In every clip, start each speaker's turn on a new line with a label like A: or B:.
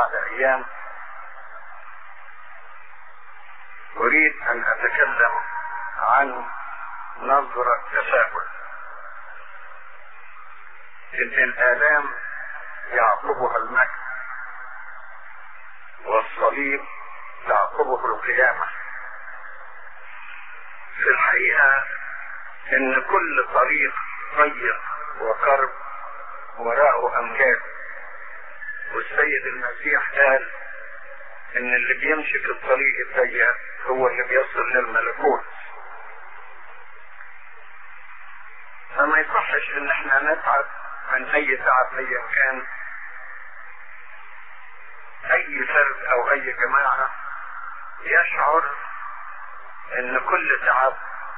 A: بعد ايام اريد ان اتكلم عن نظرة تفاؤل، ان الالام يعقبها المجد والصليب تعقبه القيامة. في الحقيقة ان كل طريق ضيق وكرب وراءه امجاد، والسيد المسيح قال ان اللي بيمشي في الطريق الضيق هو اللي بيصل للملكوت. فما يصحش ان احنا نتعب من اي تعب ايا كان. اي فرد او اي جماعة يشعر ان كل تعب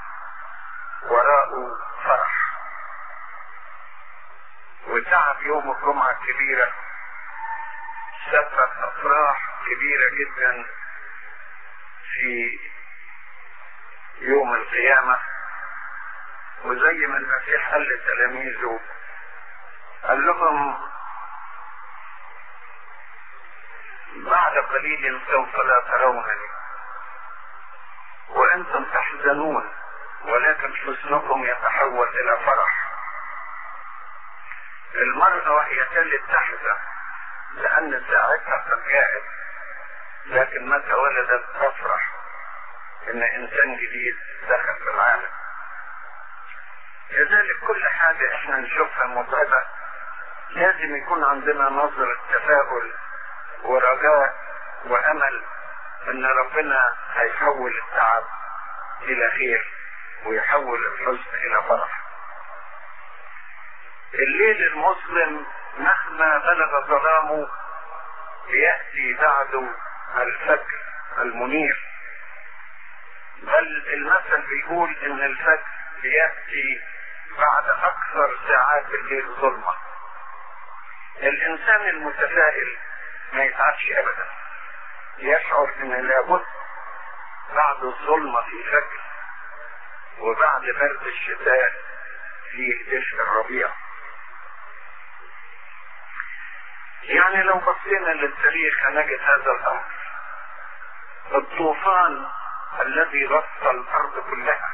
A: وراءه فرح، وتعب يوم الجمعة الكبيرة سبب افراح كبيرة جدا في يوم القيامة. وزي ما المسيح قال لتلاميذه، قال لهم بعد قليل سوف لا ترونني وانتم تحزنون، ولكن حزنكم يتحول الى فرح. المرأة وهي تلد تحزن لان ساعتها قد جاءت، لكن متى ولدت تفرح ان انسان جديد دخل في العالم. لذلك كل حاجة احنا نشوفها متعبة لازم يكون عندنا نظرة تفاؤل ورجاء وامل ان ربنا هيحول التعب الى خير ويحول الحزن الى فرح. الليل المظلم مهما بلغ ظلامه يأتي بعده الفجر المنير، بل المثل بيقول ان الفجر يأتي بعد اكثر ساعات الليل ظلمة. الانسان المتفائل ما يتعبش ابدا، يشعر ان لابد بعد الظلمة في فجر، وبعد برد الشتاء في دفء الربيع. يعني لو بصينا للتاريخ هنجد هذا الامر. الطوفان الذي غطى الارض كلها،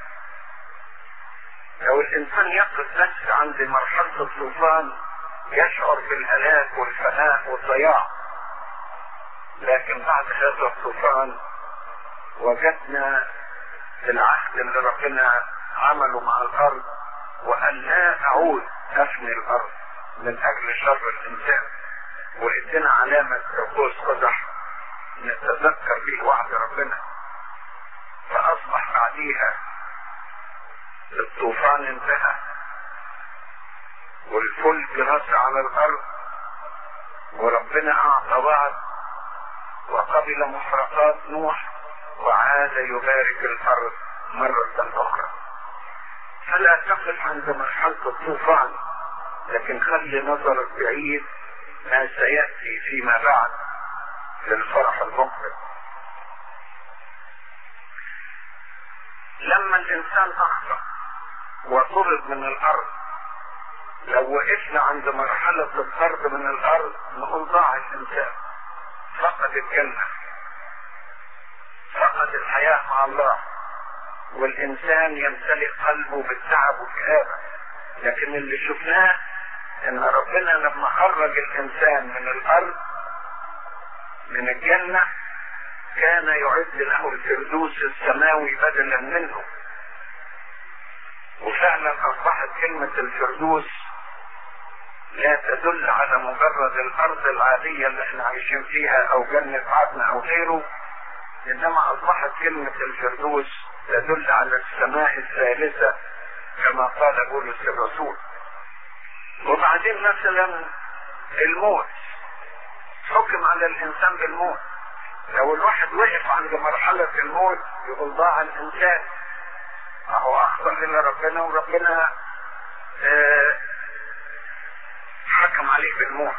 A: لو الانسان يقف بس عند مرحلة الطوفان يشعر بالهلاك والفناء والضياع، لكن بعد هذا الطوفان وجدنا العهد اللي ربنا عمله مع الارض، وان لا اعود افني الارض من اجل شر الانسان، وادينا علامة قوس قزح نتذكر به وعد ربنا. فاصبح بعديها الطوفان انتهى والفلك رس على الارض، وربنا اعطى وعد وقبل محرقات نوح وعاد يبارك الارض مرة اخرى. فلا تقف عند مرحلة الطوفان، لكن خلي نظرك بعيد ما سيأتي فيما بعد للفرح المقبل. لما الانسان اخطأ وطرد من الارض، لو وقفنا عند مرحلة الطرد من الارض نقول ضاع الانسان، فقد الجنة، فقد الحياة مع الله، والانسان يمتلئ قلبه بالتعب والكآبة. لكن اللي شفناه ان ربنا لما خرج الانسان من الارض من الجنة كان يعد له الفردوس السماوي بدلا منه. وفعلا اصبحت كلمة الفردوس لا تدل على مجرد الارض العادية اللي احنا عايشين فيها او جنة عدن او غيره، انما اصبحت كلمة الفردوس تدل على السماء الثالثة كما قال بولس الرسول. وبعدين مثلا الموت، حكم على الانسان بالموت. لو الواحد وقف عند مرحلة الموت يقول ضاع الانسان، اهو اخطأ الى ربنا وربنا حكم عليه بالموت.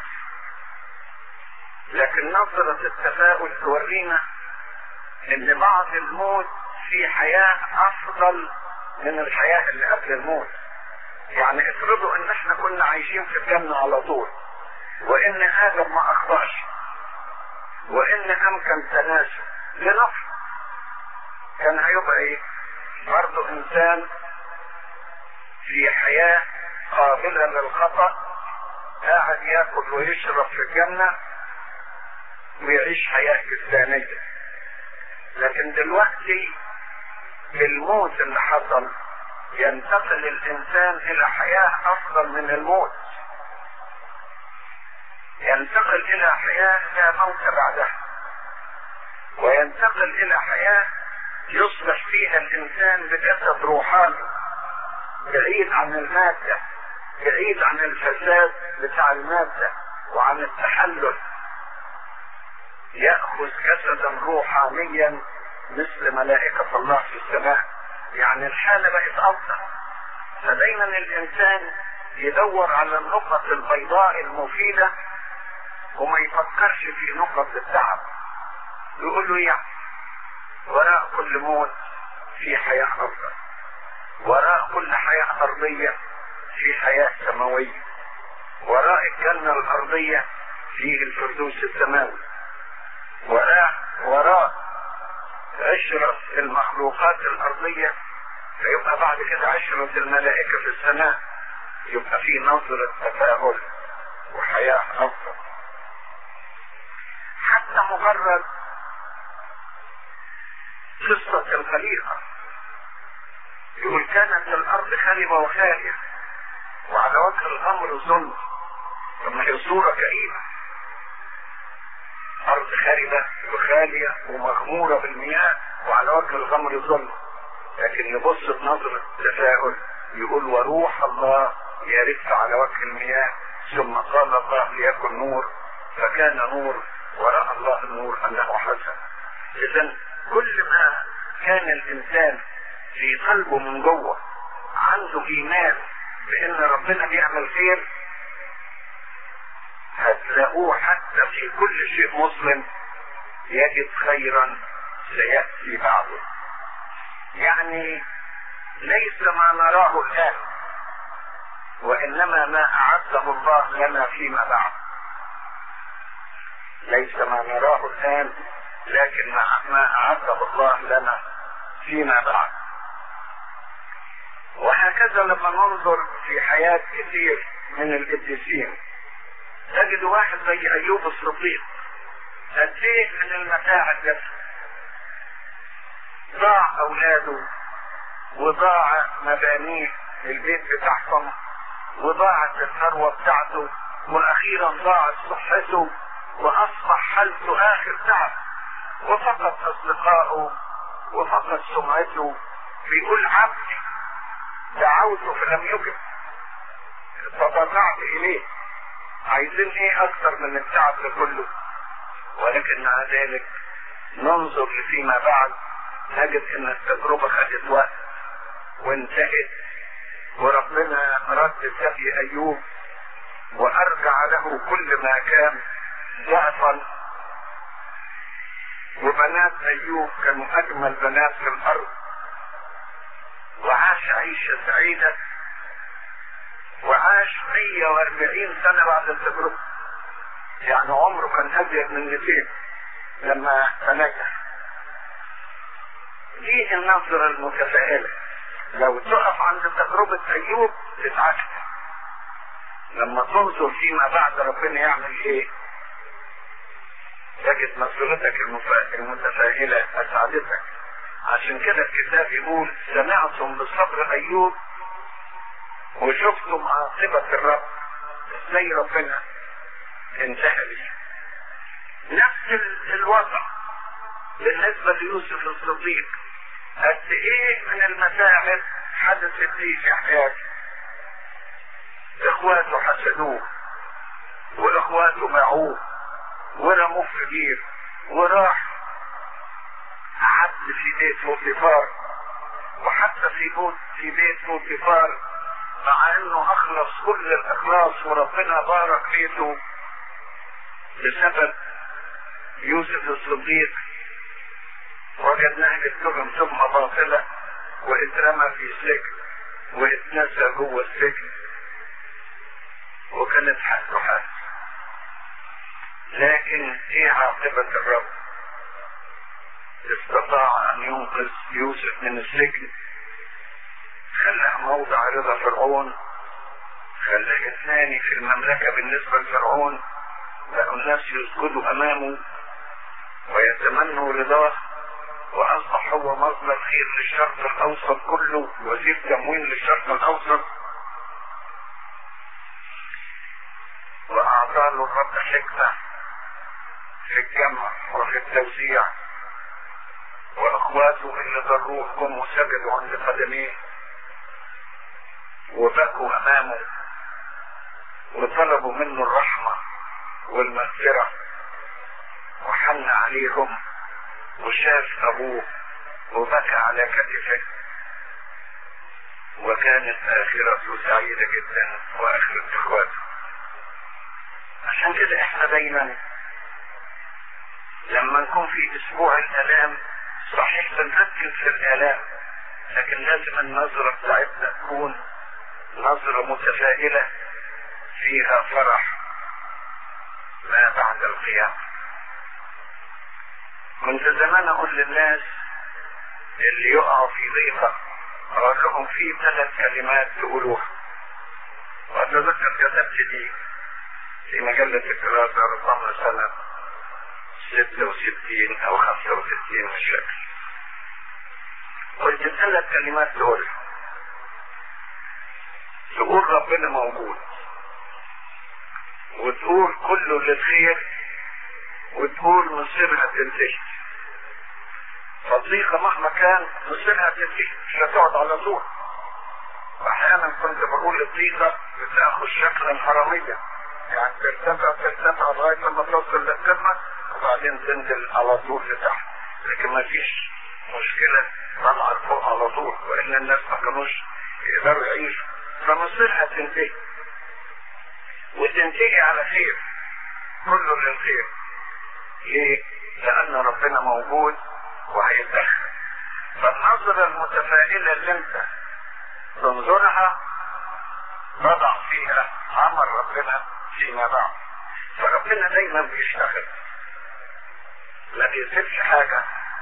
A: لكن نظرة التفاؤل تورينا ان بعد الموت في حياة افضل من الحياة اللي قبل الموت. يعني افرضوا ان احنا كنا عايشين في الجنة على طول، وان ادم ما اخطأش وان امكن تناسب لنفسه كان هيبقى ايه؟ برضه انسان في حياة قابلة للخطأ، قاعد ياكل ويشرب في الجنة ويعيش حياة جسدانية. لكن دلوقتي بالموت اللي حصل ينتقل الانسان الى حياة افضل من الموت، ينتقل الى حياة لا موت بعدها، وينتقل الى حياة يصبح فيها الانسان بجسد روحاني بعيد عن المادة، بعيد عن الفساد بتاع المادة وعن التحلل، يأخذ جسدا روحانيا مثل ملائكة الله في السماء. يعني الحالة بقت أفضل. فدايما الإنسان يدور على النقط البيضاء المفيدة وما يفكرش في نقط التعب. يقول له يعني وراء كل موت في حياة أفضل، وراء كل حياة أرضية في حياة سماوية، وراء الجنة الأرضية في الفردوس السماوي، وراء عشرة المخلوقات الأرضية فيبقى بعد كده عشرة الملائكة في السماء، يبقى في نظرة تفاؤل وحياة أفضل. حتى مجرد قصة الخليقة يقول كانت الأرض خالية وخالية وعلى وجه الأمر ظلم. لما هي صورة كئيبة، أرض خاربة وخالية ومغمورة بالمياه وعلى وجه الغمر ظلم. لكن يبص بنظرة تفاؤل يقول وروح الله يرف على وجه المياه، ثم قال الله ليكن نور فكان نور، ورأى الله النور أنه حسن. إذن كل ما كان الإنسان في قلبه من جوه عنده إيمان بأن ربنا بيعمل خير، هتلاقوه حتى في كل شيء مسلم يجد خيرا سيأتي بعده. يعني ليس ما نراه الآن، وإنما ما أعده الله لنا فيما بعد. ليس ما نراه الآن لكن ما أعده الله لنا فيما بعد. وهكذا لما ننظر في حياة كثير من القديسين تجد واحد زي أيوب الصديق قد ايه من المتاعب ده، ضاع أولاده وضاع مبانيه البيت بتاعهم وضاعت الثروة بتاعته وأخيرا ضاعت صحته وأصبح حالته آخر تعب وفقد أصدقائه وفقد سمعته. بيقول عبدي دعوته فلم يجب فضرعت إليه. عايزين ايه اكثر من التعب ده كله؟ ولكن مع ذلك ننظر لفيما بعد نجد ان التجربة خدت وقت وانتهت، وربنا رد سبي ايوب وارجع له كل ما كان ضعفا. وبنات ايوب كانوا اجمل بنات في الارض، وعاش عيشة سعيدة، وعاش 140 سنة بعد التجربة. يعني عمره كان أزيد من 200 لما تنجح. دي النظرة المتفائلة. لو تقف عند تجربة أيوب تتعجب، لما تنظر فيما بعد ربنا يعمل إيه تجد نظرتك المتفائلة أسعدتك. عشان كده الكتاب يقول سمعتم بصبر أيوب وشفتم عاقبة الرب، ازاي ربنا انتهى بيه. نفس الوضع بالنسبة ليوسف الصديق. قد ايه من المتاعب حدثت ليه في حياته. اخواته حسدوه واخواته باعوه ورموه في بير وراح عبد في بيت بوتيفار. وحتى في بيت بوتيفار مع انه اخلص كل الاخلاص وربنا بارك بيته بسبب يوسف الصديق، وجدناه اتهم تهمة باطلة واترمى في سجن واتنسى جوه السجن وكانت حالته حالة. لكن ايه عاقبة الرب؟ استطاع ان ينقذ يوسف من السجن، خلاه موضع رضا فرعون، خلاه اثنان في المملكة بالنسبة لفرعون، بقوا الناس يسجدوا امامه ويتمنوا رضاه، واصبح هو مصدر خير للشرق الاوسط كله، وزير تموين للشرق الاوسط. واعطى له الرب حكمة في الجمع وفي التوزيع، واخواته اللي ضروه هم وسجدوا عند قدميه وبكوا امامه وطلبوا منه الرحمة والمغفرة، وحن عليهم وشاف ابوه وبكى على كتفه، وكانت اخرته سعيدة جدا واخرة اخواته. عشان كده احنا دايما لما نكون في اسبوع الالام صحيح بنركز في الالام، لكن لازم النظرة بتاعتنا تكون نظرة متفائلة فيها فرح ما بعد القيامة. كنت زمان اقول للناس اللي يقعوا في ضيقة اقول لهم في 3 كلمات تقولوها، واتذكر كتبت دي في مجلة الدراسة رقم سنة 66 او 65 مش فاكر. قلت 3 كلمات تقول ربنا موجود، وتقول كله للخير، وتقول مصيرها تنتهي. فالضيقة مهما كان مصيرها تنتهي، مش هتقعد على طول. واحيانا كنت بقول الضيقة بتاخذ شكلا حراميا، يعني ترتفع لغاية لما توصل للقمة وبعدين تنزل على طول لتحت، لكن ما فيش مشكلة طلعت فوق على طول، وإن الناس ما كانوش يقدروا يعيشوا. فمصيرها تنتهي، وتنتهي على خير، كله للخير. ليه؟ لأن ربنا موجود وهيتدخل. فالنظرة المتفائلة اللي انت تنظرها تضع فيها عمل ربنا فيما بعد. فربنا دايما بيشتغل، ما بيسيبش حاجة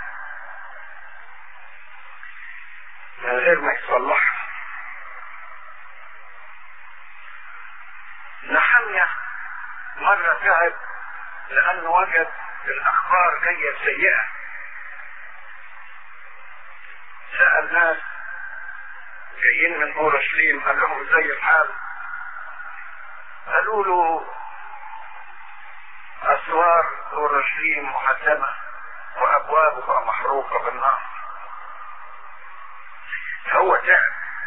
A: من غير ما يصلحها. نحمية مرة تعب لأنه وجد الأخبار جاية سيئة، سأل ناس جايين من اورشليم قال لهم زي الحال، قالوا له اسوار اورشليم مهدمة وابوابها محروقة بالنار. هو تعب،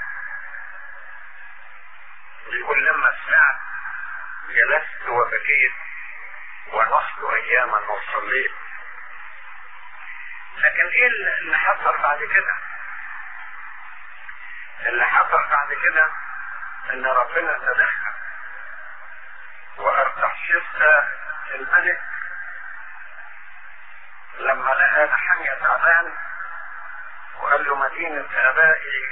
A: يقول لما سمعت جلست وبكيت ونحت اياما وصليت. لكن ايه اللي حصل بعد كده؟ اللي حصل بعد كده ان ربنا تدخل، وارتحشستا الملك لما لقى نحمية تعبان وقال له مدينة ابائي،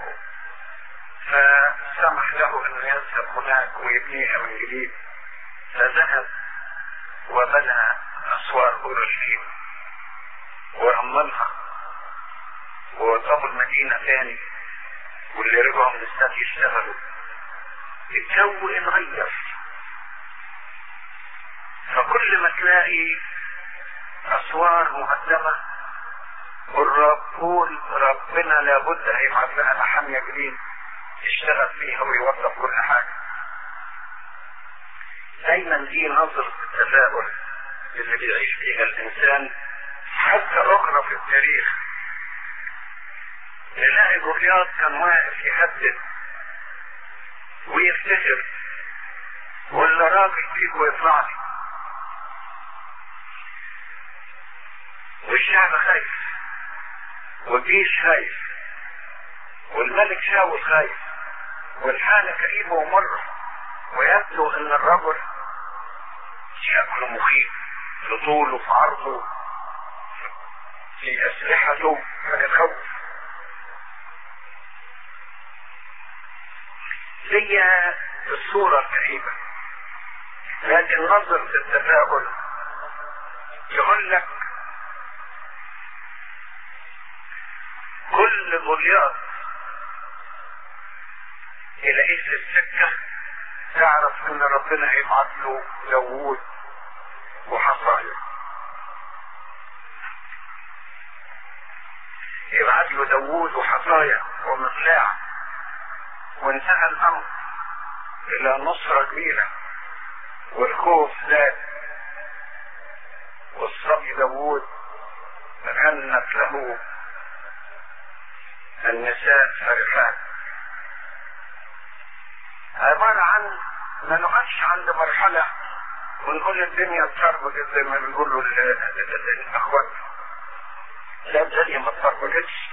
A: فسمح له انه يذهب هناك ويبنيها من جديد. فذهب وبنى اسوار اورشليم ورممها وطب المدينة تاني، واللي رجعوا من السبي يشتغلوا، الجو اتغير. فكل ما تلاقي اسوار مهدمة قول ربنا لابد هيبعث لها نحمية جديد يشتغل فيها ويوظف كل حاجة. دايما دي نظرة التفاؤل اللي بيعيش فيها الانسان. حتى اخرى في التاريخ نلاقي جولياط كان واقف يهدد ويفتخر ولا راجل فيكم يطلع لي، والشعب خايف والجيش خايف والملك شاول خايف والحالة كئيبة ومرة، ويبدو ان الرجل شكله مخيف في طوله في عرضه في اسلحته، حاجة تخوف. هي الصورة الكئيبة لكن نظرة التفاؤل يقول لك كل جولياث يلاقيه في السكة تعرف ان ربنا يبعث له داوود وحصايا، يبعث له داوود وحصايا ومقلاع، وانتهى الامر الى نصرة كبيرة، والخوف زاد، والصبي داوود غنت له النساء فرحان. عبارة عن ما نقفش عند مرحلة ونقول الدنيا اتربكت زي ما بيقولوا الاخوات، لا الدنيا ما اتربكتش،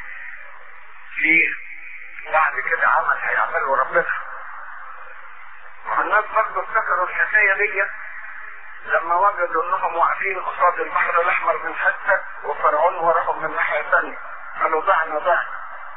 A: في بعد كده عمل هيعمله ربنا. والناس برضه افتكروا الحكاية دي لما وجدوا انهم واقفين قصاد البحر الاحمر من حتة وفرعون وراهم من ناحية ثانية، قالوا ضعنا.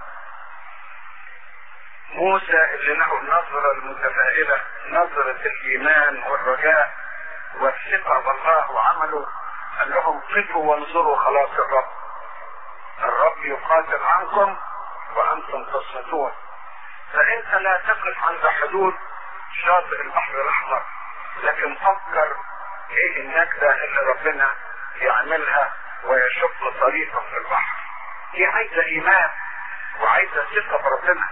A: موسى اللي له النظرة المتفائلة، نظرة الإيمان والرجاء والثقة بالله وعمله، قال لهم قفوا وانظروا خلاص الرب يقاتل عنكم وأنتم تصمتون. فأنت لا تقف عند حدود شاطئ البحر الأحمر، لكن فكر إيه النكدة اللي ربنا يعملها ويشق طريقه في البحر. دي عايزة إيمان وعايزة ثقة بربنا،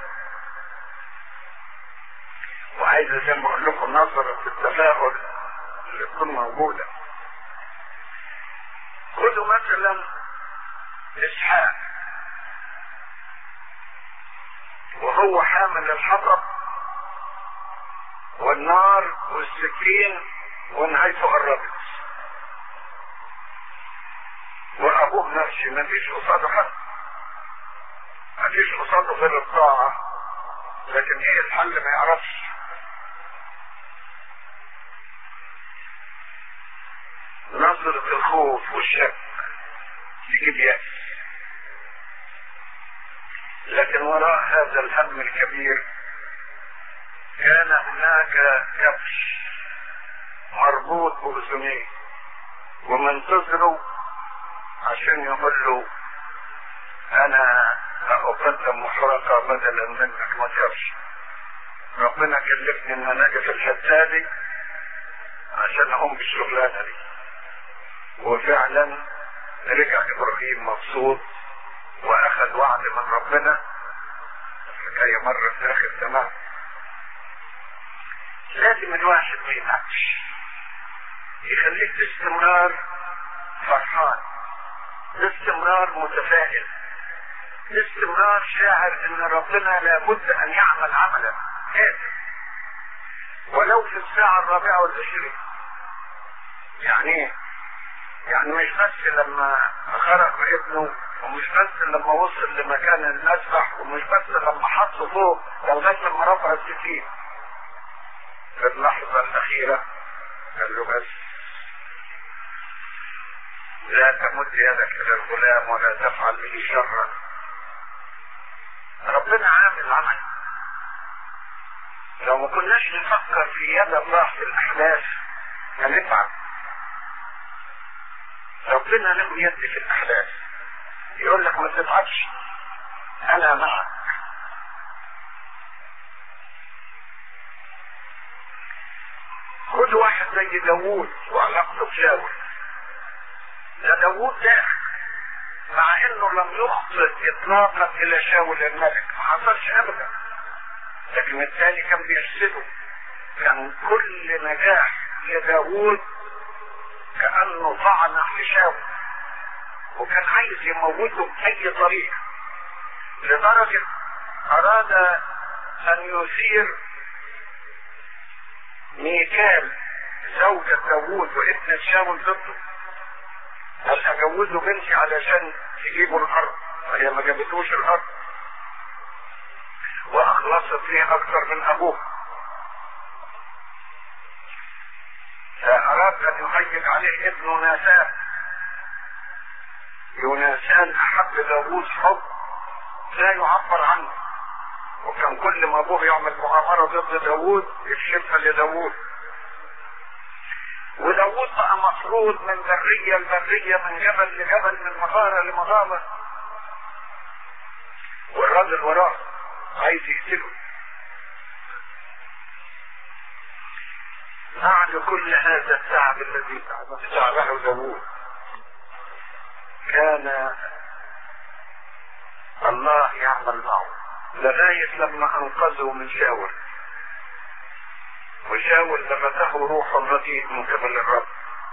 A: وعايزة زي ما اقول لكم نظرة التفاؤل اللي تكون موجودة. خذوا مثلا اسحاق وهو حامل الحطب والنار والسكين ونهايته قربت، وابوه ماشي مفيش قصاده حد، مفيش قصاده غير الطاعة، لكن ايه الحل ما يعرفش. نظرة الخوف والشك يجيب يأس، لكن وراء هذا الهم الكبير كان هناك كبش مربوط بأذنيه ومنتظره عشان يقول له انا اقدم محرقة بدلا منك ما تخافش. ربنا كلفني ان انا اجي في الحتة دي عشان اقوم بالشغلانة دي. وفعلا رجع ابراهيم مبسوط واخذ وعد من ربنا. الحكاية مرة في اخر تمام. لازم الواحد ما يتعبش، يخليك باستمرار فرحان، باستمرار متفائل، باستمرار شاعر ان ربنا لابد ان يعمل عملا هذا ولو في الساعة 24. يعني مش بس لما خرج ابنه، ومش بس لما وصل لمكان المسبح، ومش بس لما حطه فوق، لغاية لما رفع السكين في اللحظة الأخيرة قال له بس لا تمد يدك إلى الغلام ولا تفعل به شرا. ربنا عامل عمل. لو ما كناش نفكر في يد الله في الأحداث هنتعب. ربنا له يد في الأحداث، يقول لك ما تتعبش أنا معك. خد واحد زي داوود وعلاقته بشاول. ده داوود ده مع انه لم يخطئ اطلاقا الى شاول الملك، ما حصلش ابدا، لكن الثاني كان بيرسله. كان كل نجاح لداوود كأنه طعن في شاول، وكان عايز يموته بأي طريقة، لدرجة أراد أن يثير ميكال زوجة داوود وابن شاول ضده. قال أجوزه بنتي علشان تجيبوا الأرض، وهي ما جابتوش الأرض، وأخلصت فيه أكثر من أبوه. فأراد أن يهيج عليه ابن يوناثان. يوناثان أحب داوود حب لا يعبر عنه، وكان كل ما أبوه يعمل مؤامرة ضد داوود يكشفها لداوود. وداوود بقى مفروض من برية لبرية، من جبل لجبل، من مغارة لمغارة، والراجل وراه عايز يقتله. بعد كل هذا التعب الذي تعبه داوود كان الله يعمل معه لغاية لما انقذه من شاول، وشاول لبسه روح رديء من قبل الرب،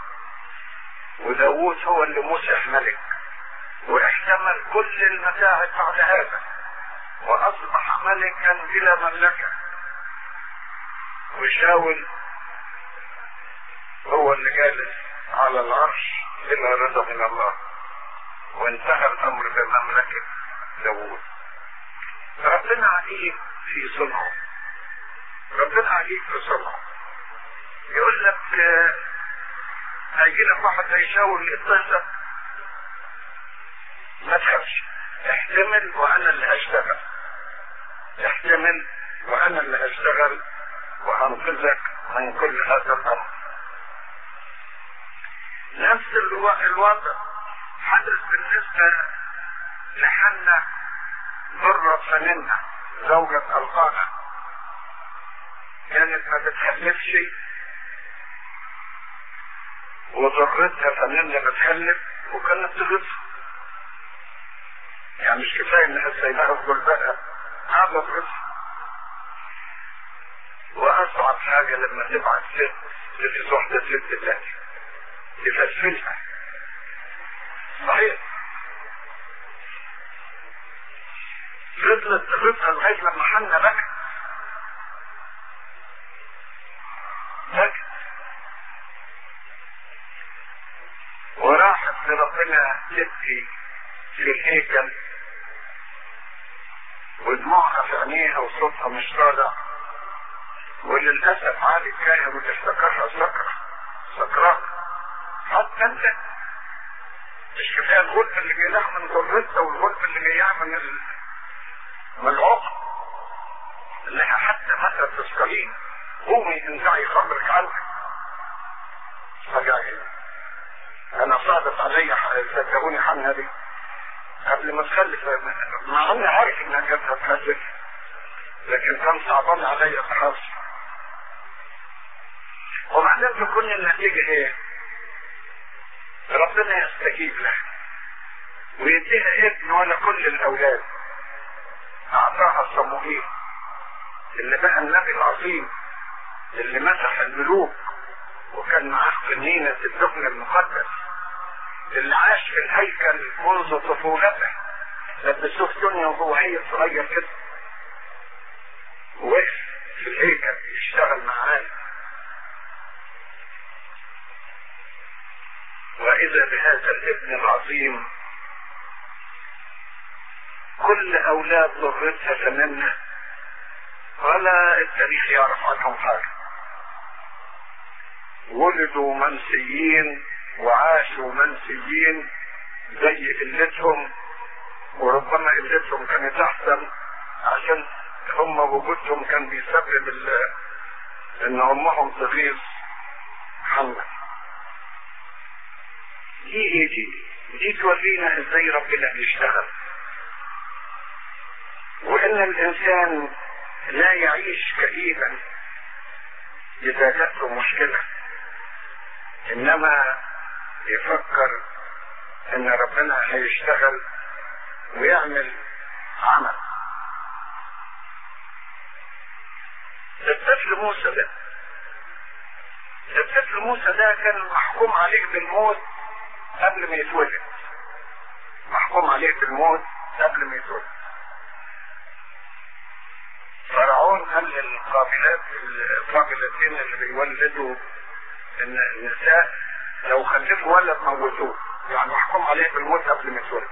A: وداوود هو اللي مسح ملك واحتمل كل المتاعب بعد هذا، واصبح ملكا بلا مملكة، وشاول هو اللي جالس على العرش بلا رضا من الله، وانتهى الامر بمملكة داوود. ربنا عجيب في صنعه، ربنا عجيب في صنعه. يقول لك هيجي لك واحد زي شاول يتصل، ما تخافش، احتمل وانا اللي هشتغل، احتمل وانا اللي هشتغل وهنقذك من كل هذا الامر. نفس الوضع حدث بالنسبة لحنة ضرة فننة زوجة القانا، كانت ما بتخلفش وضرتها فننة بتخلف وكانت تغصها، يعني مش كفاية انها سايبها في جلدها، هذا تغصها. واصعب حاجة لما تبعت ست تجي واحدة ست تاني تفسفلها، صحيح فضلت تغصها لغاية لما حنة بكت وراحت لربنا تبكي في الهيكل، ودموعها في عينيها وصوتها مش طالع، وللاسف عالي الكاهن اللي افتكرها سكران. حتى انت مش كفايه الغلب اللي جاي من ضرتها والغلب اللي جاي من العقل اللي حتى مثلا تسكرين، قومي انزعي خبرك عنها. فجأة انا صعدت علي صدقوني حنة دي قبل ما تخلف، مع اني عارف انها كانت هتخلف، لكن كان صعبان علي خلاص. وبعدين تكون النتيجة ايه؟ ربنا يستجيب له ويديها ابن ولا كل الاولاد. اعطاها صموئيل اللي بقى النبي العظيم اللي مسح الملوك وكان معاه قنينة الدخن المقدس، اللي عاش في الهيكل منذ طفولته، لبسوه دنيا وهو عيل صغير كده، ووقف في الهيكل يشتغل معاه. واذا بهذا الابن العظيم كل اولاد ضرتها تمنى ولا التاريخ يعرف عنهم حاجه، ولدوا منسيين وعاشوا منسيين زي قلتهم، وربما قلتهم كانت احسن عشان هم وجودهم كان بيسبب ان امهم تغيظ حمل. دي تورينا ازاي ربنا بيشتغل، وان الانسان لا يعيش كئيبا اذا جاءته مشكلة، انما يفكر ان ربنا هيشتغل ويعمل عمل. الطفل موسى ده كان محكوم عليه بالموت قبل ما يتولد، محكوم عليه بالموت قبل ما يتولد. فرعون قال للقابلتين اللي بيولدوا ان النساء لو خلفوا ولد موتوه، يعني محكوم عليه بالموت قبل ما يتولد.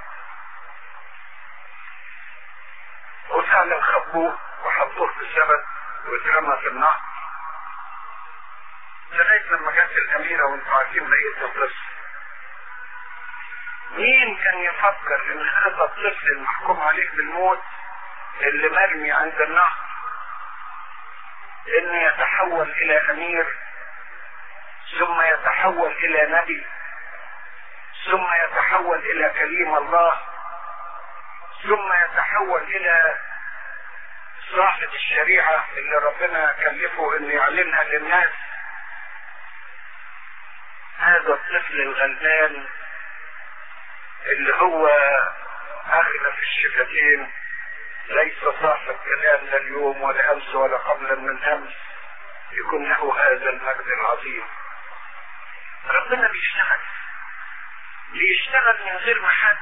A: وفعلا خبوه وحطوه في السبت واترمى في النهر لغايه لما جت الاميره وانتوا عارفين بقيه القصه. مين كان يفكر ان هذا الطفل المحكوم عليه بالموت اللي مرمي عند النهر انه يتحول الى امير ثم يتحول الى نبي، ثم يتحول الى كليم الله، ثم يتحول الى صاحب الشريعة اللي ربنا كلفه انه يعلنها للناس. هذا الطفل الغلبان اللي هو اغلى في الشفتين، ليس صاحب كلام لا اليوم ولا امس ولا قبل من امس، يكون له هذا المجد العظيم. ربنا بيشتغل من غير ما حد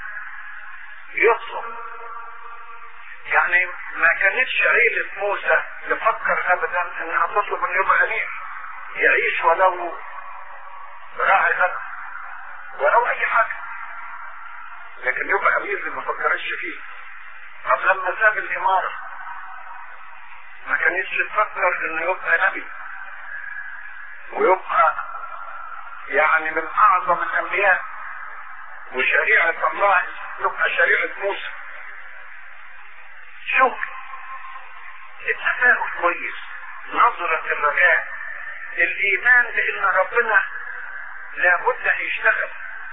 A: يطلب. يعني ما كانتش عيلة موسى تفكر ابدا انها تطلب ان يبقى امير يعيش ولو راعي غنم ولو اي حاجة، لكن يبقى امير اللي ما فكرش فيه. طب لما ساب الامارة ما كانتش تفكر انه يبقى نبي ويبقى يعني من اعظم الانبياء، وشريعة الله تبقى شريعة موسى. شوف التفاؤل كويس، نظرة الرجاء، الايمان بان ربنا لابد ان يشتغل.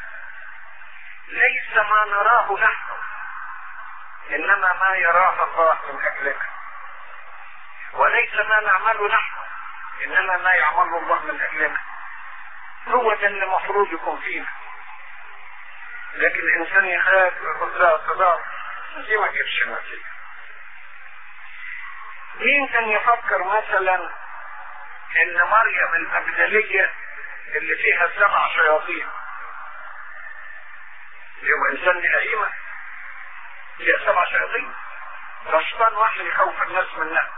A: ليس ما نراه نحن، انما ما يراه الله من اجلنا، وليس ما نعمله نحن، انما ما يعمله الله من اجلنا. هو ده اللي مفروض يكون فينا. لكن الانسان يخاف ويقول لا صدام دي ما تجيبش نتيجه. مين كان يفكر مثلا ان مريم المجدلية اللي فيها 7 شياطين يبقى انسان لئيمة فيها 7 شياطين؟ ده شيطان واحد يخوف الناس منها.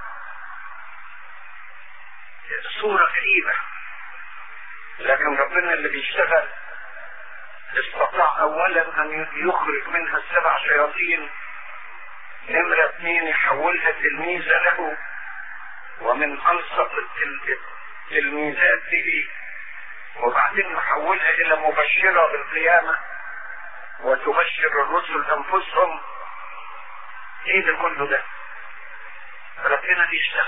A: صورة غريبة. لكن ربنا اللي بيشتغل استطاع اولا ان يخرج منها 7 شياطين، نمرة 2 يحولها تلميذة له، ومن انصف التلميذات دي، وبعدين يحولها الى مبشرة بالقيامة وتبشر الرسل انفسهم. ايه ده كله ده؟ ربنا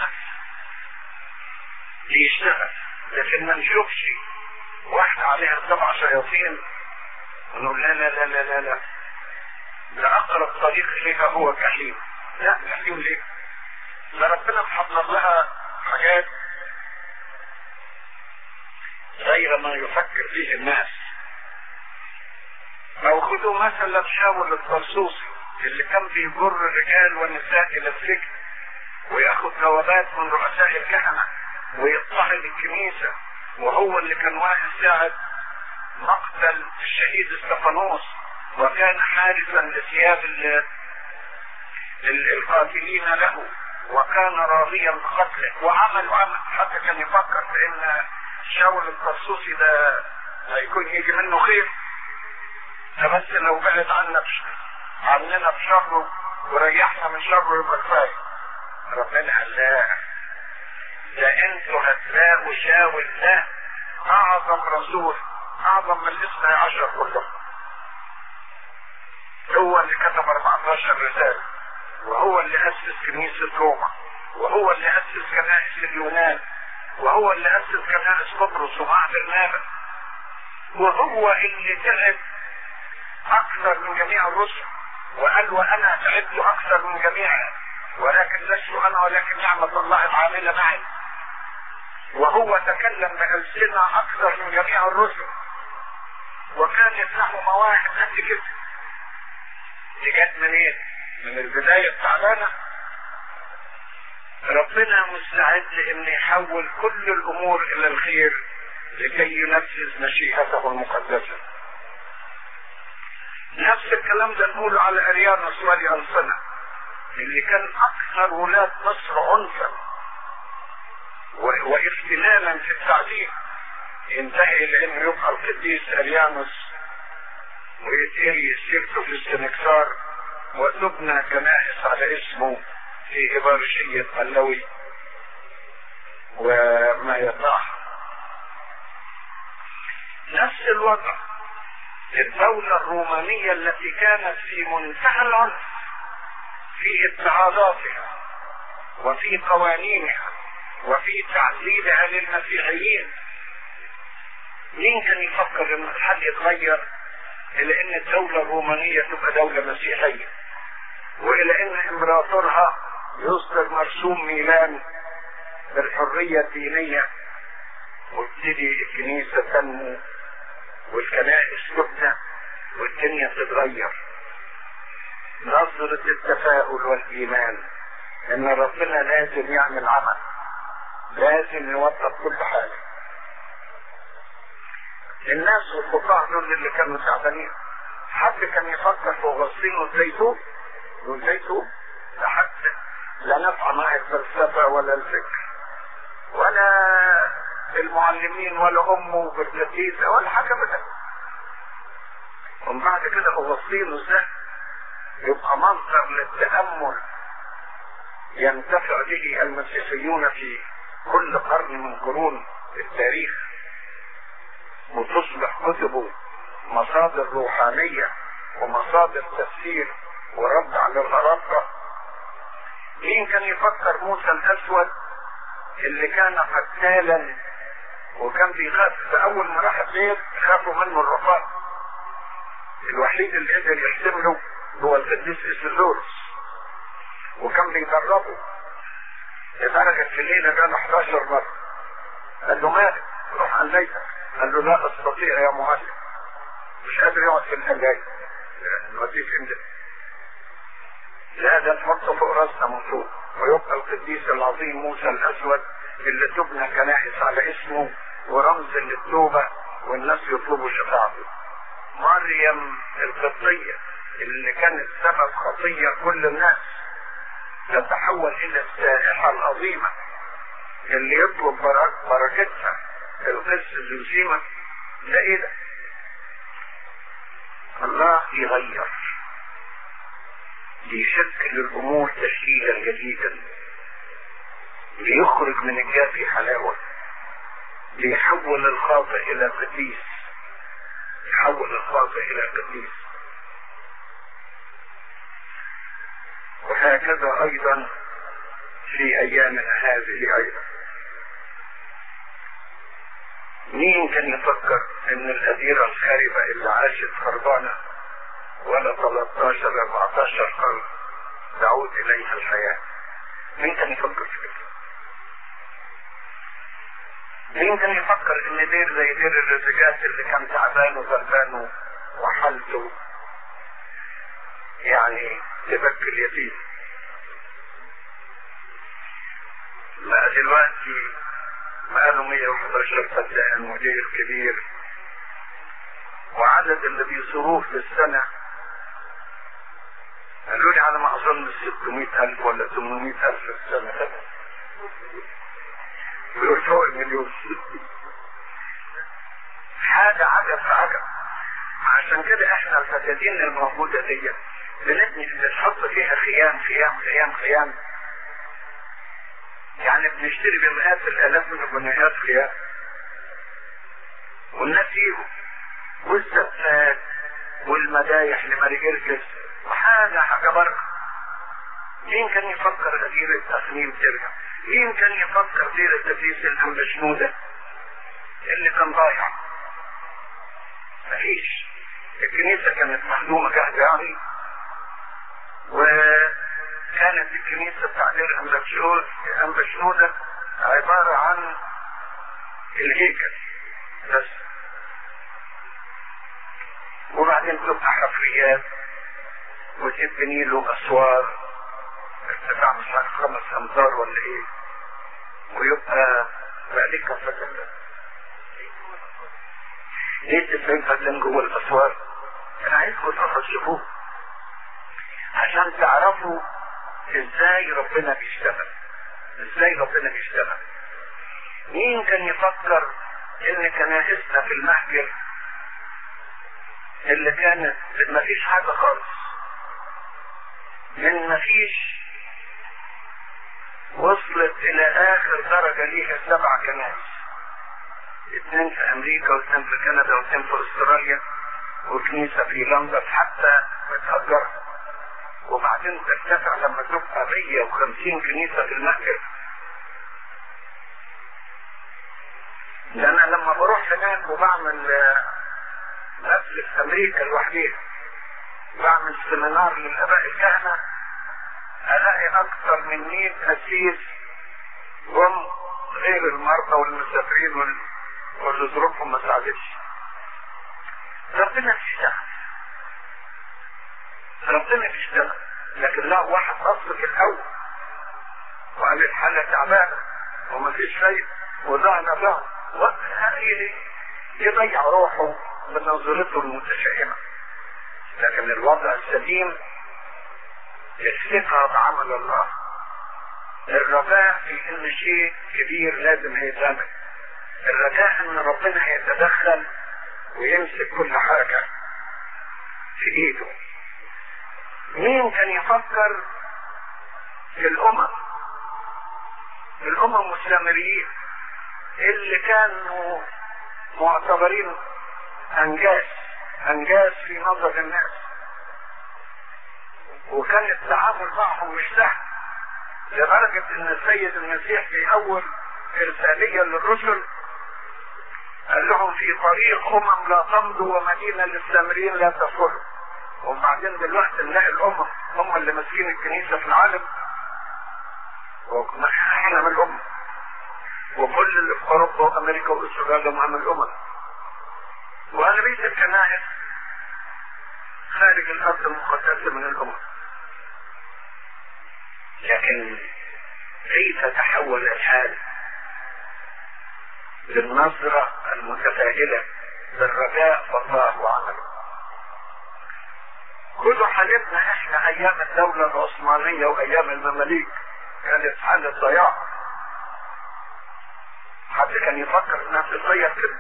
A: بيشتغل، لكن ما نشوفش واحدة عليها 7 شياطين ونقول لا لا لا لا لا لا ده اقرب طريق اليها هو جحيم. لا جحيم ليه؟ ده ربنا محضر لها حاجات غير ما يفكر فيه الناس. او خذوا مثلا شاول الطرسوسي اللي كان بيجر الرجال والنساء الى السجن وياخذ جوابات من رؤساء الكهنة ويضطهد الكنيسة، وهو اللي كان واقف ساعة مقتل الشهيد استفانوس، وكان حارسا لثياب القاتلين له، وكان راضيا بقتله، وعمل حتى كان يفكر في ان شاول الطرسوسي ده هيكون يجي منه خير، فبس لو بعد عننا بشره وريحنا من شره يبقى كفايه. ربنا قال لا، ده انتوا هتلاقوا شاول ده اعظم رسول، اعظم من 12 كلهم. هو اللي كتب 14 رسالة، وهو اللي اسس كنيسة روما، وهو اللي اسس كنائس اليونان، وهو اللي اسس كنائس قبرص ومع برنابا، وهو اللي تعب اكثر من جميع الرسل، وقال وانا تعبت اكثر من جميعهم، ولكن لست انا ولكن نعمة الله العاملة معي. وهو تكلم بألسنة اكثر من جميع الرسل، وكانت له مواهب قد كده. دي جت منين؟ من البداية التعبانة. ربنا مستعد ان يحول كل الامور الى الخير لكي ينفذ مشيئته المقدسة. نفس الكلام ده نقوله على اريانوس واليانسنة اللي كان اكثر ولاد مصر عنفا واختلالا في التعليم، ينتهي لانه يبقى القديس اريانوس ويتقري سيرته في السنكسار وتبنى كنائس على اسمه في إبارشية قلوي وما يطاح. نفس الوضع الدولة الرومانية التي كانت في منتهى العنف في اضطهاداتها وفي قوانينها وفي تعذيبها للمسيحيين، مين كان يفكر ان الحل يتغير الى ان الدولة الرومانية تبقى دولة مسيحية، والى ان امبراطورها يصدر مرسوم ميلان بالحرية الدينية، وابتدي الكنيسة تنمو والكنائس تبنى والدنيا تتغير. نظرة التفاؤل والايمان ان ربنا لازم يعمل عمل، لازم يوضب كل حاجة. الناس والقطاع دول اللي كانوا تعبانين، حد كان يفكر في غصين والزيتون لحد لا نفع مع الفلسفة ولا الفكر ولا المعلمين ولا امه بالكتيسة ولا حاجة بدأ. ومن بعد كده أغسطينوس ده يبقى مصدر للتأمل ينتفع به المسيحيون في كل قرن من قرون التاريخ، وتصبح كتبه مصادر روحانية ومصادر تفسير ورد على الغرابة. مين كان يفكر موسى الأسود اللي كان قتالا وكان بيخاف، فأول ما راح البيت خافوا منه الرفاق، الوحيد اللي قدر يحتمله هو القديس إسدورس، وكان بيدربه لدرجة في الليلة جاله 11 مرة. قال له مالك؟ روح عن بيتك. قال له لا استطيع يا معلم، مش قادر يقعد في الثلاجة، نوديك انت. لا ده نحطه فوق راسنا من فوق، ويبقى القديس العظيم موسى الأسود اللي تبنى كنائس على اسمه ورمز للتوبة والناس يطلبوا شفاعته. مريم القبطية اللي كانت سبب خطية كل الناس تتحول الى السائحة العظيمة اللي يطلب بركتها القس الجسيمة. ده ايه ده؟ الله يغير، ليشكل الامور تشكيلا جديدا، ليخرج من الجافي حلاوة، ليحول الخاطئ الى قديس، يحول الخاطئ الى قديس. وهكذا ايضا في ايامنا هذه ايضا. مين كان يفكر ان الأديرة الخاربة اللي عاشت خربانة ولا 13-14 قرن تعود اليها الحياة؟ مين كان يفكر في كده؟ مين كان يفكر ان دير زي دير الرزقات اللي كان تعبان وغلبان وحالته يعني تبكي اليتيم، ما دلوقتي ما قالوا 111 فدان ودير كبير، وعدد اللي بيصروه في السنة قالوا لي على ما اظن 600,000 ولا 800,000 في السنة، بيقول فوق المليون. حاجة عجب في عجب. عشان كده احنا الفسادين الموجودة دي بنحط فيها خيام خيام خيام خيام، يعني بنشتري بمئات الالاف من الجنيهات خيام، والناس يجوا والسفات والمدايح لماريجرجس وحاجة بركة. مين كان يفكر أدير التخميم ترجع؟ مين كان يفكر دير التدريس الأمبشنودة اللي كان ضايع؟ مفيش. الكنيسة كانت مخدومة جاهزة يعني، وكانت الكنيسة بتاع دير أمبشنودة عبارة عن الهيكل بس، وبعدين تبقى حفريات وتبني له أسوار ارتفاع مش عارف 5 أمتار ولا ايه، ويبقى ذلك فتن. ليه 90 فتن جوه الأسوار؟ انا عايزكم تروحوا تشوفوه عشان تعرفوا ازاي ربنا بيشتغل، ازاي ربنا بيشتغل. مين كان يفكر ان كنائسنا في المهجر اللي كانت مفيش حاجة خالص، من مفيش وصلت الى اخر درجة ليها 7 كنائس، 2 في امريكا و2 في كندا و2 في استراليا وكنيسة في لندن حتى متهجرة، وبعدين ترتفع لما تبقى 150 كنيسة في المهجر. ده انا لما بروح بروح هناك وبعمل بدرس في امريكا لوحديها، بعمل سيمينار للاباء الكهنة، الاقي اكثر من 100 قسيس هم غير المرضى والمسافرين واللي ظروفهم ما ساعدتش. ربنا بيشتغل، ربنا بيشتغل، لكن لا واحد بص في الاول وقال الحالة تعبانة ومفيش شيء وضعنا ضعف يضيع روحه بنظرته المتشائمة. لكن الوضع السليم الثقة بعمل الله، الرجاء في ان شيء كبير لازم هيتعمل، الرجاء ان ربنا هيتدخل ويمسك كل حاجة في ايده. مين كان يفكر في الامم السامريين اللي كانوا معتبرين انجاز في نظر الناس، وكان التعامل معهم مش سهل، لدرجة ان السيد المسيح في اول ارسالية للرسل قال لهم في طريق لا تمضوا ومدينة للسامريين لا تدخلوا. وبعدين دلوقتي نلاقي الامم هم اللي ماسكين الكنيسة في العالم، احنا من الامم، وكل اللي في اوروبا وامريكا واستراليا هم من الامم، واغلبية الكنائس خارج الارض المقدسة من الامم. لكن كيف تحول الحال للنظرة المتفائلة بالرجاء والله وعمله؟ كل حالتنا احنا ايام الدولة العثمانية وايام المماليك كانت حالة ضياع. حد كان يفكر انها تتغير كده؟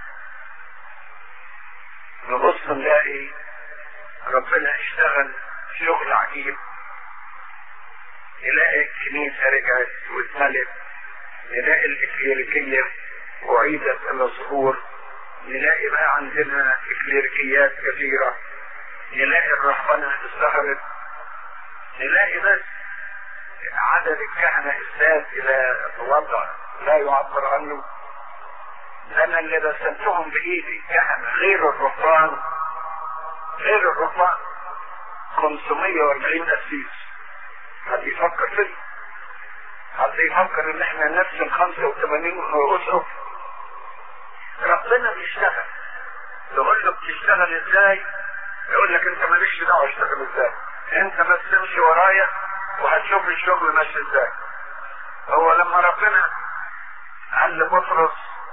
A: نبص نلاقي ربنا اشتغل شغل عجيب، نلاقي الكنيسة رجعت واتملت، نلاقي الإكليريكية وعيدت إلى الظهور، نلاقي بقى عندنا إكليريكيات كثيرة، نلاقي الرهبنة ازدهرت، نلاقي بس عدد الكهنة ازداد إلى وضع لا يعبر عنه. أنا اللي رسمتهم بإيدي كهنة غير الرهبان 540 قسيس. حد يفكر فيه؟ حد يفكر ان احنا نرسم 85 اسقف؟ ربنا بيشتغل. تقول له بتشتغل ازاي؟ يقول لك انت مالكش دعوه اشتغل ازاي، انت بس تمشي ورايا وهتشوف الشغل ماشي ازاي. هو لما ربنا قال لبطرس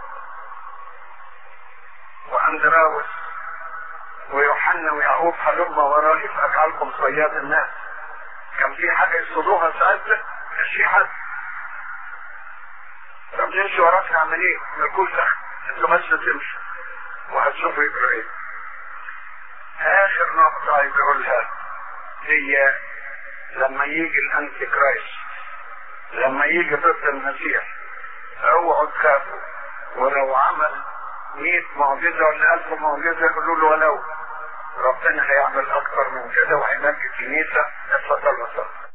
A: واندراوس ويوحنا ويعقوب هلم ورائي فاجعلكم صياد الناس، كان في حاجه يصدوها ساعتها؟ مش في حد. طب نمشي وراك نعمل ايه؟ مالكوش دخل، انتوا بس تمشي وهتشوفوا يجرى ايه. اخر نقطه عايز اقولها هي لما يجي الانتي كرايست، لما يجي ضد المسيح، اوعوا تخافوا، ولو عمل 100 معجزه ولا 1000 معجزه يقولوا له ولو، ربنا هيعمل اكتر من كده وهينجي الكنيسه. اتفضل وصل.